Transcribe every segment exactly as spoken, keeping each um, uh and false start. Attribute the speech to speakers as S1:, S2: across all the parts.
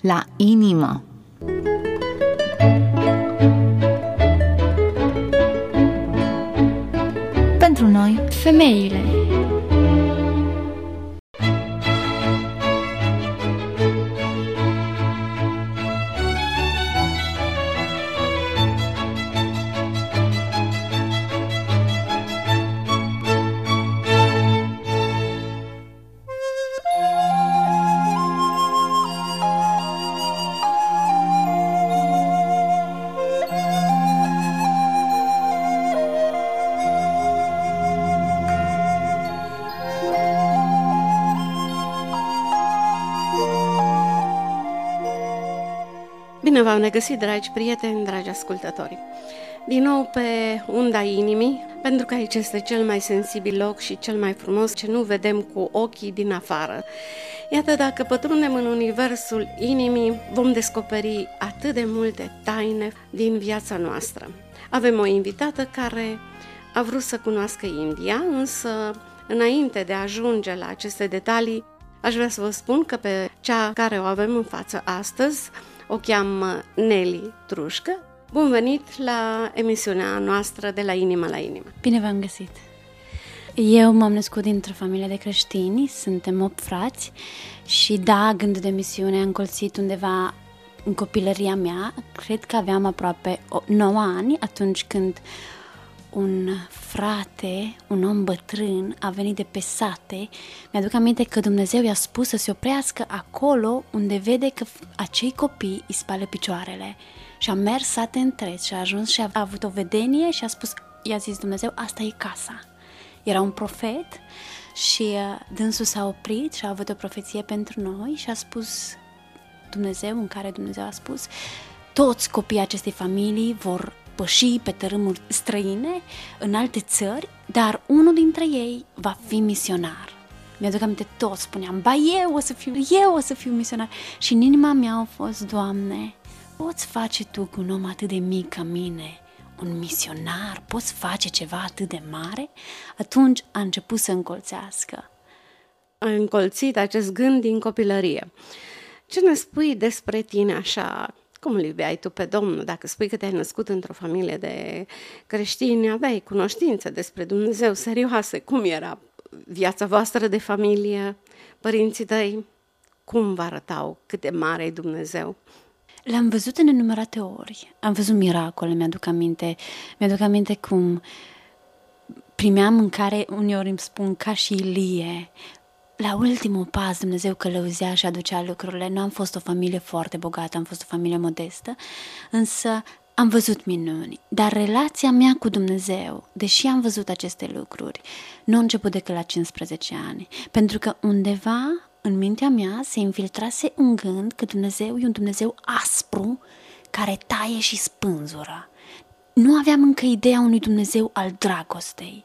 S1: la inimă. Pentru noi,
S2: femeile.
S3: Bine v-am regăsit, dragi prieteni, dragi ascultători. Din nou pe unda inimii, pentru că aici este cel mai sensibil loc și cel mai frumos ce nu vedem cu ochii din afară. Iată, dacă pătrundem în universul inimii, vom descoperi atât de multe taine din viața noastră. Avem o invitată care a vrut să cunoască India, însă înainte de a ajunge la aceste detalii, aș vrea să vă spun că pe cea care o avem în față astăzi o cheamă Nelly Trușcă. Bun venit la emisiunea noastră de la Inimă la Inimă.
S2: Bine v-am găsit! Eu m-am născut dintr-o familie de creștini, suntem opt frați și da, gândul de misiune a încolțit undeva în copilăria mea. Cred că aveam aproape nouă ani atunci când un frate, un om bătrân, a venit de pe sate. Mi-aduc aminte că Dumnezeu i-a spus să se oprească acolo unde vede că acei copii îi spală picioarele. Și a mers sate întregi și a ajuns și a avut o vedenie și a spus, i-a zis Dumnezeu, asta e casa. Era un profet și dânsul s-a oprit și a avut o profeție pentru noi și a spus Dumnezeu, în care Dumnezeu a spus, toți copiii acestei familii vor păși pe tărâmuri străine, în alte țări, dar unul dintre ei va fi misionar. Mi-aduc aminte, toți spuneam, ba eu o să fiu, eu o să fiu misionar. Și în inima mea au fost, Doamne, poți face Tu cu un om atât de mic ca mine un misionar? Poți face ceva atât de mare? Atunci a început să încolțească.
S3: A încolțit acest gând din copilărie. Ce ne spui despre tine așa? Cum îl iubeai tu pe Domnul? Dacă spui că te-ai născut într-o familie de creștini, aveai cunoștințe despre Dumnezeu serioase. Cum era viața voastră de familie? Părinții tăi, cum vă arătau cât de mare e Dumnezeu?
S2: L-am văzut în nenumărate ori. Am văzut miracole, mi-aduc aminte. Mi-aduc aminte cum primeam mâncare, uneori îmi spun, ca și Ilie. La ultimul pas Dumnezeu călăuzea și aducea lucrurile. Nu am fost o familie foarte bogată, am fost o familie modestă, însă am văzut minuni. Dar relația mea cu Dumnezeu, deși am văzut aceste lucruri, nu a început decât la cincisprezece ani. Pentru că undeva în mintea mea se infiltrase un gând că Dumnezeu e un Dumnezeu aspru care taie și spânzură. Nu aveam încă ideea unui Dumnezeu al dragostei.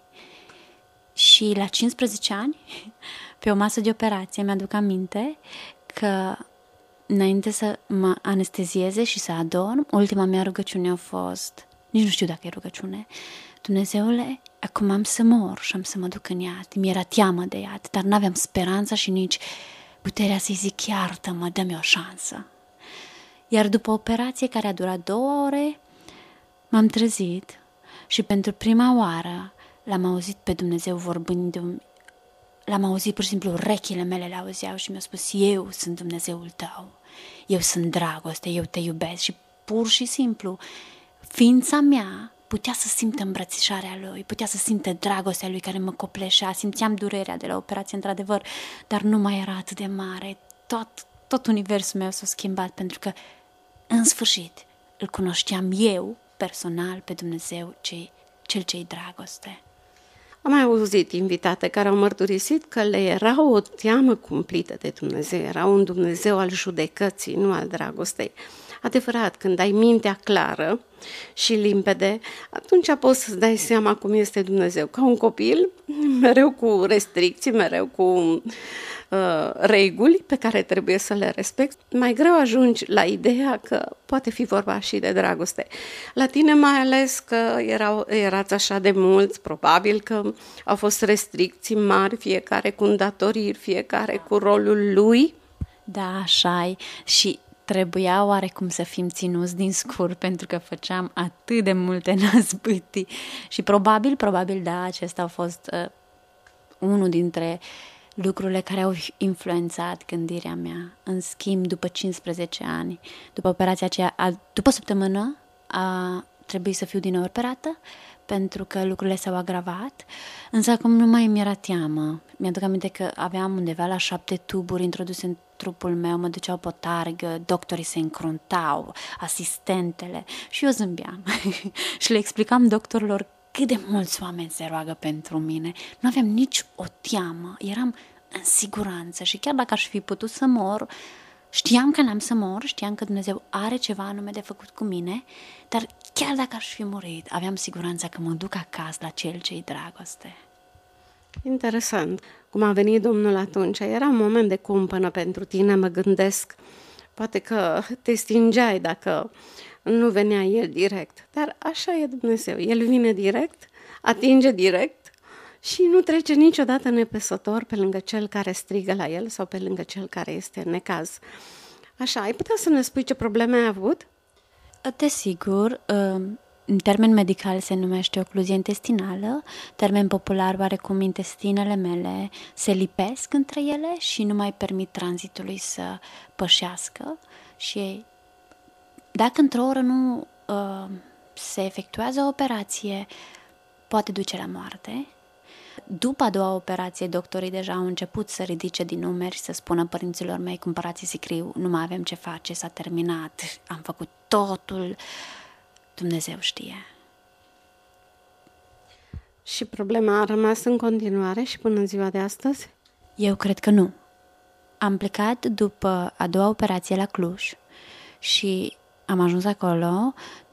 S2: Și la cincisprezece ani, pe o masă de operație, mi-aduc aminte că înainte să mă anestezieze și să adorm, ultima mea rugăciune a fost, nici nu știu dacă e rugăciune, Dumnezeule, acum am să mor și am să mă duc în iad. Mi-era teamă de iad, dar n-aveam speranța și nici puterea să-i zic, iartă-mă, dă-mi o șansă. Iar după operație care a durat două ore, m-am trezit și pentru prima oară l-am auzit pe Dumnezeu vorbind, l-am auzit pur și simplu, urechile mele le-auzeau și mi-a spus, eu sunt Dumnezeul tău, eu sunt dragoste, eu te iubesc și pur și simplu ființa mea putea să simtă îmbrățișarea lui, putea să simtă dragostea lui care mă copleșea, simțeam durerea de la operație într-adevăr, dar nu mai era atât de mare, tot, tot universul meu s-a schimbat pentru că în sfârșit îl cunoșteam eu personal pe Dumnezeu, ce, cel ce-i dragoste.
S3: Am mai auzit invitate care au mărturisit că le era o teamă cumplită de Dumnezeu, era un Dumnezeu al judecății, nu al dragostei. Adevărat, când ai mintea clară și limpede, atunci poți să-ți dai seama cum este Dumnezeu. Ca un copil, mereu cu restricții, mereu cu uh, reguli pe care trebuie să le respecti, mai greu ajungi la ideea că poate fi vorba și de dragoste. La tine mai ales că erau, erați așa de mulți, probabil că au fost restricții mari, fiecare cu îndatoriri, fiecare cu rolul lui.
S2: Da, așa-i. Și trebuia oarecum să fim ținuți din scur pentru că făceam atât de multe năzbâtii și probabil, probabil da, acesta a fost uh, unul dintre lucrurile care au influențat gândirea mea. În schimb, după cincisprezece ani, după operația aceea, a, după o săptămână a trebuit să fiu din nou operată pentru că lucrurile s-au agravat, însă acum nu mai mi-era teamă. Mi-aduc aminte că aveam undeva la șapte tuburi introduse în trupul meu, mă duceau pe o targă, doctorii se încruntau, asistentele și eu zâmbeam și le explicam doctorilor cât de mulți oameni se roagă pentru mine. Nu aveam nici o teamă, eram în siguranță și chiar dacă aș fi putut să mor, știam că n-am să mor, știam că Dumnezeu are ceva anume de făcut cu mine, dar chiar dacă aș fi murit, aveam siguranța că mă duc acasă la Cel ce-i dragoste.
S3: Interesant. Cum a venit Domnul atunci, era un moment de cumpănă pentru tine, mă gândesc. Poate că te stingeai dacă nu venea El direct, dar așa e Dumnezeu. El vine direct, atinge direct și nu trece niciodată nepăsător pe lângă cel care strigă la El sau pe lângă cel care este în necaz. Așa, ai putea să ne spui ce probleme ai avut?
S2: Desigur, în termen medical se numește ocluzie intestinală, termen popular oarecum intestinele mele se lipesc între ele și nu mai permit tranzitului să pășească și dacă într-o oră nu uh, se efectuează o operație, poate duce la moarte. După a doua operație, doctorii deja au început să ridice din numeri și să spună părinților mei, cumpărați sicriu, nu mai avem ce face, s-a terminat, am făcut totul, Dumnezeu știe.
S3: Și problema a rămas în continuare și până în ziua de astăzi?
S2: Eu cred că nu. Am plecat după a doua operație la Cluj și am ajuns acolo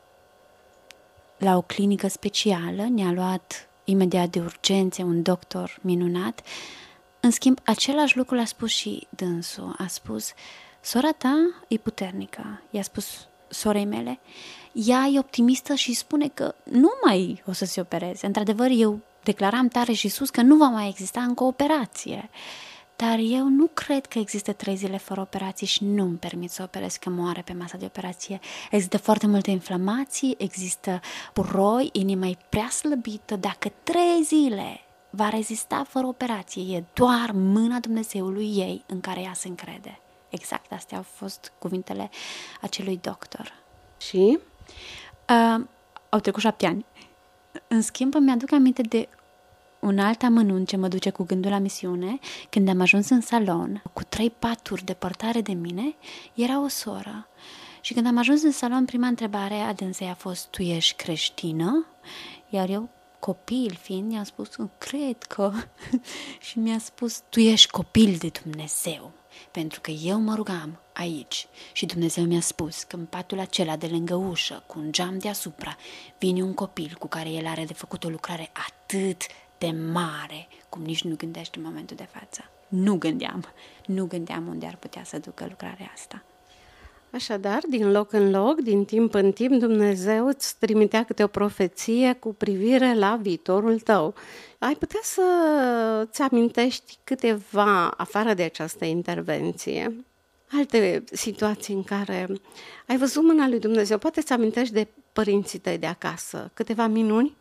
S2: la o clinică specială, ne-a luat imediat de urgențe un doctor minunat. În schimb, același lucru l-a spus și dânsul. A spus, sora ta e puternică. I-a spus sorei mele, ea e optimistă și spune că nu mai o să se opereze. Într-adevăr, eu declaram tare și sus că nu va mai exista încă o operație. Dar eu nu cred că există trei zile fără operație și nu îmi permit să operez, că moare pe masa de operație. Există foarte multe inflamații, există puroi, inima e prea slăbită. Dacă trei zile va rezista fără operație, e doar mâna Dumnezeului ei în care ea se încrede. Exact astea au fost cuvintele acelui doctor.
S3: Și?
S2: Uh, au trecut șapte ani. În schimb, îmi aduc aminte de un alt amănunt ce mă duce cu gândul la misiune. Când am ajuns în salon, cu trei paturi depărtare de mine, era o soră. Și când am ajuns în salon, prima întrebare a dânsei a fost, tu ești creștină? Iar eu, copil fiind, i-am spus, cred că... și mi-a spus, tu ești copil de Dumnezeu. Pentru că eu mă rugam aici și Dumnezeu mi-a spus că în patul acela de lângă ușă, cu un geam deasupra, vine un copil cu care el are de făcut o lucrare atât de mare, cum nici nu gândești în momentul de față. Nu gândeam, nu gândeam unde ar putea să ducă lucrarea asta.
S3: Așadar, din loc în loc, din timp în timp, Dumnezeu îți trimitea câte o profeție cu privire la viitorul tău. Ai putea să-ți amintești câteva, afară de această intervenție, alte situații în care ai văzut mâna lui Dumnezeu? Poate să amintești de părinții tăi de acasă, câteva minuni?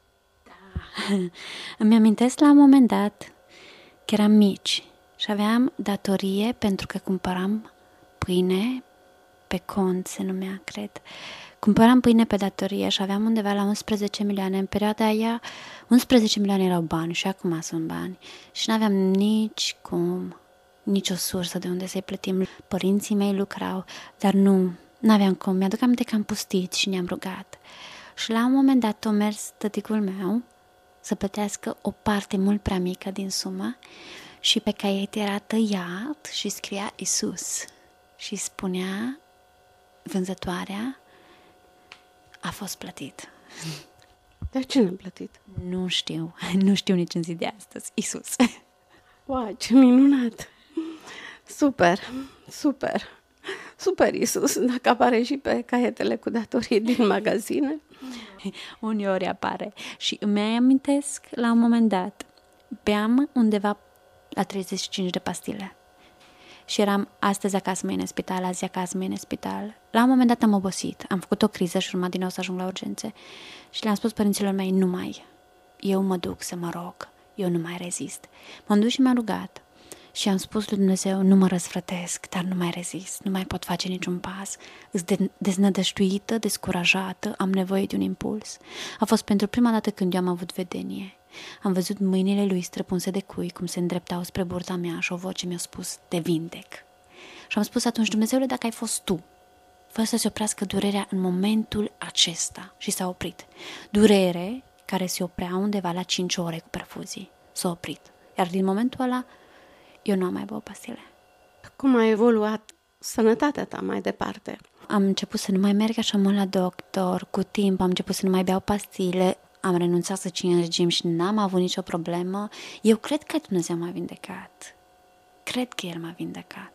S2: Da. Îmi amintesc la un moment dat că eram mici și aveam datorie pentru că cumpăram pâine pe cont, se numea, cred. Cumpăram pâine pe datorie și aveam undeva la unsprezece milioane. În perioada aia, unsprezece milioane erau bani și acum sunt bani. Și n-aveam nici cum, nici o sursă de unde să-i plătim. Părinții mei lucrau, dar nu, n-aveam cum. Mi-aduc aminte că am pustit și ne-am rugat. Și la un moment dat a mers tăticul meu să plătească o parte mult prea mică din sumă și pe caiet era tăiat și scria Iisus. Și spunea vânzătoarea, a fost plătit.
S3: Dar cine a plătit?
S2: Nu știu, nu știu nici în zi de astăzi. Iisus.
S3: Wow, ce minunat! Super, super, super Iisus, dacă apare și pe caietele cu datorii din magazine.
S2: Uneori apare. Și îmi amintesc, la un moment dat, beam undeva la treizeci și cinci de pastile. și eram astăzi acasă, mâine în spital, azi acasă, mâine în spital. La un moment dat am obosit, am făcut o criză și urma din nou să ajung la urgențe și le-am spus părinților mei, nu mai, eu mă duc să mă rog, eu nu mai rezist. M-am dus și m-am rugat și am spus lui Dumnezeu, nu mă răsfrătesc, dar nu mai rezist, nu mai pot face niciun pas, îs de- deznădăjduită, descurajată, am nevoie de un impuls. A fost pentru prima dată când eu am avut vedenie. Am văzut mâinile lui străpunse de cui, cum se îndreptau spre burta mea și o voce mi-a spus, te vindec. Și am spus atunci, Dumnezeule, dacă ai fost tu, fă să se oprească durerea în momentul acesta. Și s-a oprit. Durere care se oprea undeva la cinci ore cu perfuzii. S-a oprit. Iar din momentul ăla, eu nu am mai băut pastile.
S3: Cum a evoluat sănătatea ta mai departe?
S2: Am început să nu mai merg așa mult la doctor, cu timp am început să nu mai beau pastile, am renunțat să țin regim și n-am avut nicio problemă. Eu cred că Dumnezeu m-a vindecat. Cred că El m-a vindecat.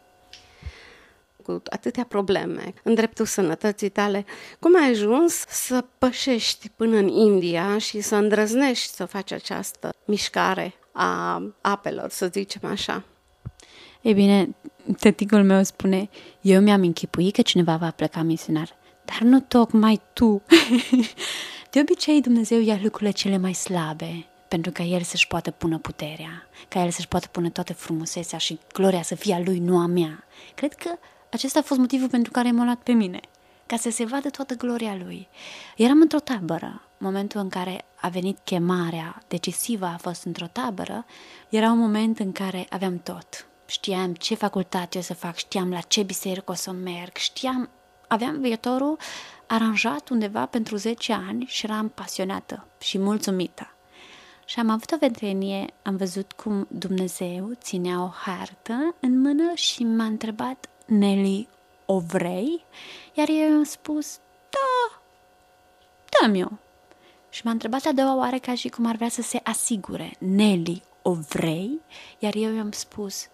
S3: Cu atâtea probleme în dreptul sănătății tale, cum ai ajuns să pășești până în India și să îndrăznești să faci această mișcare a apelor, să zicem așa?
S2: E bine, tăticul meu spune, eu mi-am închipuit că cineva va pleca misionar, dar nu tocmai tu. De obicei, Dumnezeu ia lucrurile cele mai slabe, pentru ca El să-și poată pune puterea, ca El să-și poată pune toată frumusețea și gloria să fie a Lui, nu a mea. Cred că acesta a fost motivul pentru care m-a luat pe mine, ca să se vadă toată gloria Lui. Eram într-o tabără, momentul în care a venit chemarea decisivă a fost într-o tabără, era un moment în care aveam tot. Știam ce facultate o să fac, știam la ce biserică o să merg, știam, aveam viitorul aranjat undeva pentru zece ani și eram pasionată și mulțumită. Și am avut o vedenie, am văzut cum Dumnezeu ținea o hartă în mână și m-a întrebat, Nelly, o vrei? Iar eu i-am spus, da, dă-mi eu. Și m-a întrebat a doua oară ca și cum ar vrea să se asigure, Nelly, o vrei? Iar eu i-am spus,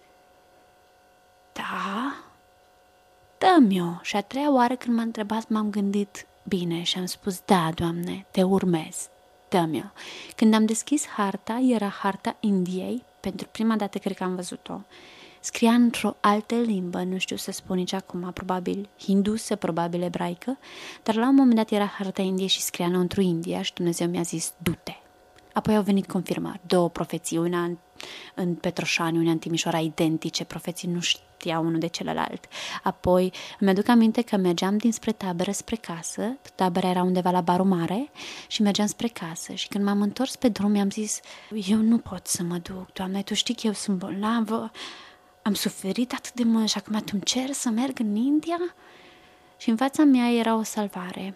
S2: da, dă-mi eu. Și a treia oară când m-a întrebat m-am gândit bine și am spus, da, Doamne, te urmez, dă-mi eu. Când am deschis harta, era harta Indiei, pentru prima dată cred că am văzut-o. Scria într-o altă limbă, nu știu să spun nici acum, probabil hindusă, probabil ebraică, dar la un moment dat era harta Indiei și scria înăuntru India și Dumnezeu mi-a zis, du-te. Apoi au venit confirmări, două profeții, una în, în Petroșani, una în Timișoara, identice, profeții nu știau unul de celălalt. Apoi îmi aduc aminte că mergeam dinspre tabără spre casă, tabăra era undeva la Barul Mare și mergeam spre casă și când m-am întors pe drum mi-am zis, eu nu pot să mă duc, Doamne, Tu știi că eu sunt bolnavă, am suferit atât de mult și acum Tu îmi cer să merg în India? Și în fața mea era o salvare.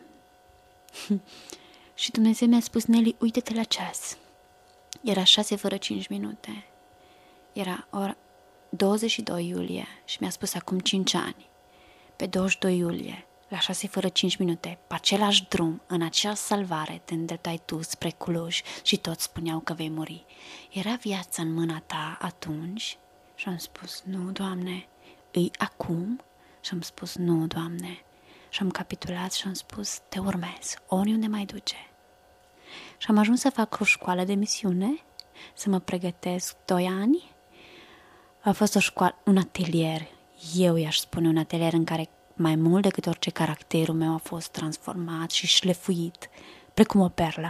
S2: Și Dumnezeu mi-a spus, Nelly, uite-te la ceas. Era șase fără cinci minute. Era ora douăzeci și doi iulie și mi-a spus acum cinci ani. Pe douăzeci și doi iulie, la șase fără cinci minute, pe același drum, în aceeași salvare, te îndreptai tu spre Cluj și toți spuneau că vei muri. Era viața în mâna ta atunci? Și am spus, nu, Doamne, îi acum? Și am spus, nu, Doamne. Și am capitulat și am spus, te urmez, oriunde mai duce. Și am ajuns să fac o școală de misiune, să mă pregătesc doi ani. A fost o școală, un atelier, eu i-aș spune un atelier în care mai mult decât orice caracterul meu a fost transformat și șlefuit, precum o perlă.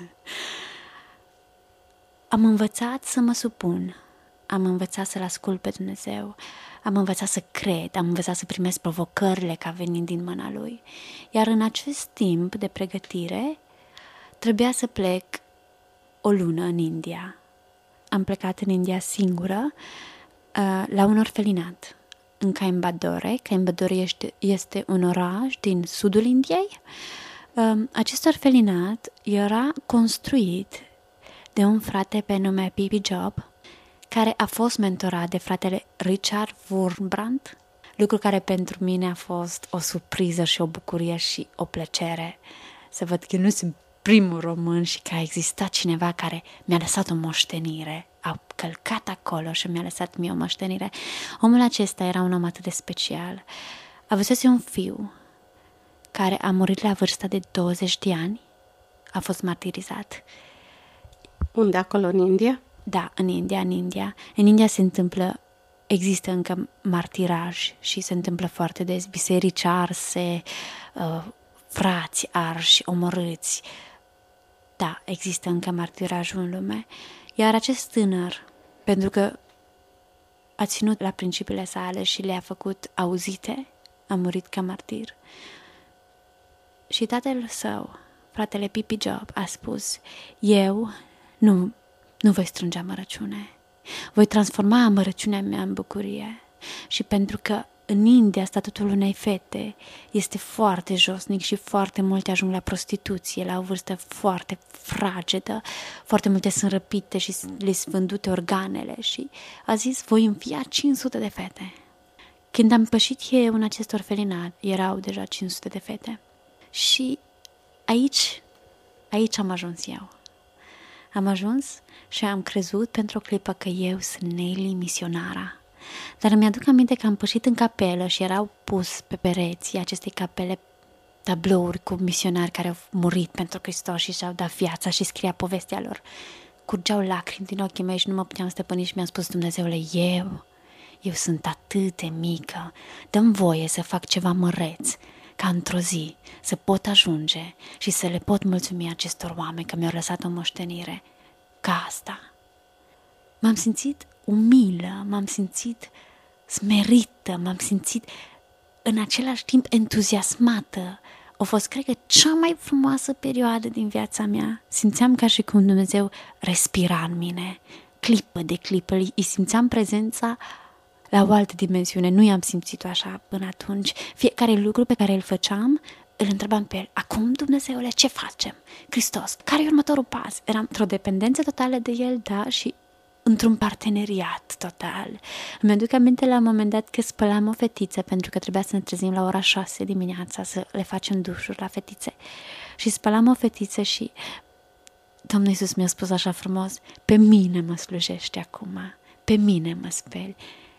S2: Am învățat să mă supun, am învățat să-L ascult pe Dumnezeu, am învățat să cred, am învățat să primesc provocările ca venind din mâna Lui. Iar în acest timp de pregătire trebuia să plec o lună în India. Am plecat în India singură uh, la un orfelinat în Coimbatore. Coimbatore este, este un oraș din sudul Indiei. Uh, acest orfelinat era construit de un frate pe nume Bibi Job, care a fost mentorat de fratele Richard Wurmbrand, lucru care pentru mine a fost o surpriză și o bucurie și o plăcere să văd că nu sunt primul român și că a existat cineva care mi-a lăsat o moștenire, a călcat acolo și mi-a lăsat mie o moștenire. Omul acesta era un om atât de special. Avusese un fiu care a murit la vârsta de douăzeci de ani, a fost martirizat.
S3: Unde, acolo în India?
S2: Da, în India, în India. În India se întâmplă există încă martiraj și se întâmplă foarte des, biserici arse, uh, frați arși, omorâți. Da, există încă martirajul în lume. Iar acest tânăr, pentru că a ținut la principiile sale și le-a făcut auzite, a murit ca martir. Și tatăl său, fratele Pipi Job, a spus: eu nu, nu voi strânge amărăciune, voi transforma amărăciunea mea în bucurie. Și pentru că în India statutul unei fete este foarte josnic și foarte multe ajung la prostituție la o vârstă foarte fragedă, foarte multe sunt răpite și le sunt vândute organele, și a zis: voi învia cinci sute de fete. Când am pășit eu în acest orfelinat, erau deja cinci sute de fete. Și aici, aici am ajuns eu. Am ajuns și am crezut pentru o clipă că eu sunt Nelly, misionara. Dar îmi aduc aminte că am pășit în capelă și erau pus pe pereții acestei capele tablouri cu misionari care au murit pentru Hristos și și-au dat viața și scria povestea lor. Curgeau lacrimi din ochii mei și nu mă puteam stăpâni și mi-am spus: Dumnezeule, eu, eu sunt atât de mică, dă-mi voie să fac ceva măreț, ca într-o zi să pot ajunge și să le pot mulțumi acestor oameni că mi-au lăsat o moștenire ca asta. M-am simțit umilă, m-am simțit smerită, m-am simțit în același timp entuziasmată. A fost, cred că, cea mai frumoasă perioadă din viața mea. Simțeam ca și cum Dumnezeu respira în mine, clipă de clipă, îi simțeam prezența la o altă dimensiune. Nu i-am simțit-o așa până atunci. Fiecare lucru pe care îl făceam, îl întrebam pe el: acum, Dumnezeule, ce facem? Hristos, care e următorul pas? Eram într-o dependență totală de el, da, și într-un parteneriat total. Îmi aduc aminte la un moment dat că spălam o fetiță, pentru că trebuia să ne trezim la ora șase dimineața să le facem dușuri la fetițe. Și spălam o fetiță și Domnul Iisus mi-a spus așa frumos: pe mine mă slujești acum, pe mine mă speli.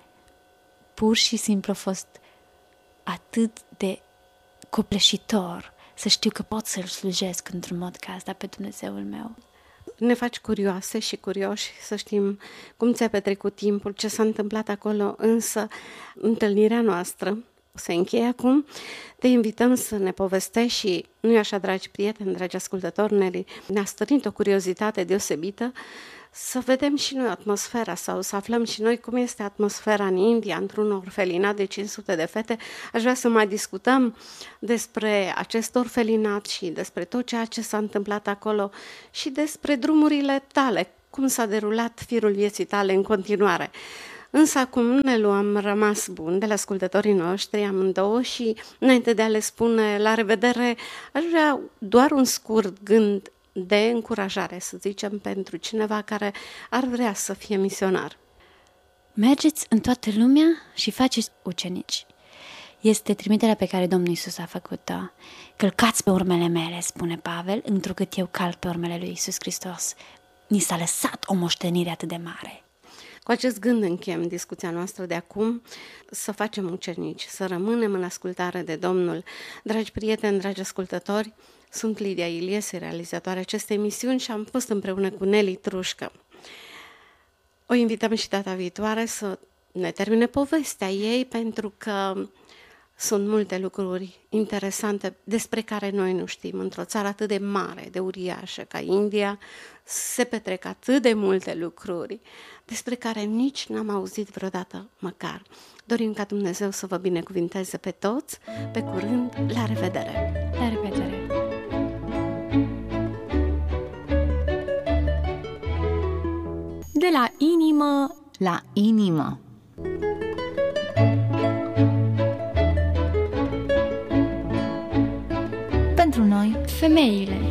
S2: Pur și simplu a fost atât de copleșitor să știu că pot să-L slujesc într-un mod ca asta pe Dumnezeul meu.
S3: Ne faci curioase și curioși să știm cum ți-a petrecut timpul, ce s-a întâmplat acolo, însă întâlnirea noastră se încheie acum. Te invităm să ne povestești și, nu-i așa, dragi prieteni, dragi ascultători, Nelly, ne-a stârnit o curiozitate deosebită să vedem și noi atmosfera sau să aflăm și noi cum este atmosfera în India, într-un orfelinat de cinci sute de fete. Aș vrea să mai discutăm despre acest orfelinat și despre tot ceea ce s-a întâmplat acolo și despre drumurile tale, cum s-a derulat firul vieții tale în continuare. Însă acum ne luăm rămas bun de la ascultătorii noștri amândouă și înainte de a le spune la revedere, aș vrea doar un scurt gând de încurajare, să zicem, pentru cineva care ar vrea să fie misionar.
S2: Mergeți în toată lumea și faceți ucenici. Este trimiterea pe care Domnul Iisus a făcut-o. Călcați pe urmele mele, spune Pavel, întrucât eu calc pe urmele lui Iisus Hristos. Ni s-a lăsat o moștenire atât de mare.
S3: Cu acest gând încheiem discuția noastră de acum, să facem ucenici, să rămânem în ascultare de Domnul. Dragi prieteni, dragi ascultători, sunt Lidia Iliese, realizatoarea acestei emisiuni, și am fost împreună cu Nelly Trușcă. O invităm și data viitoare să ne termine povestea ei, pentru că sunt multe lucruri interesante despre care noi nu știm. Într-o țară atât de mare, de uriașă ca India, se petrec atât de multe lucruri despre care nici n-am auzit vreodată măcar. Dorim ca Dumnezeu să vă binecuvinteze pe toți. Pe curând, la revedere!
S2: La revedere!
S1: De la inimă la inimă. Pentru noi,
S2: Femeile.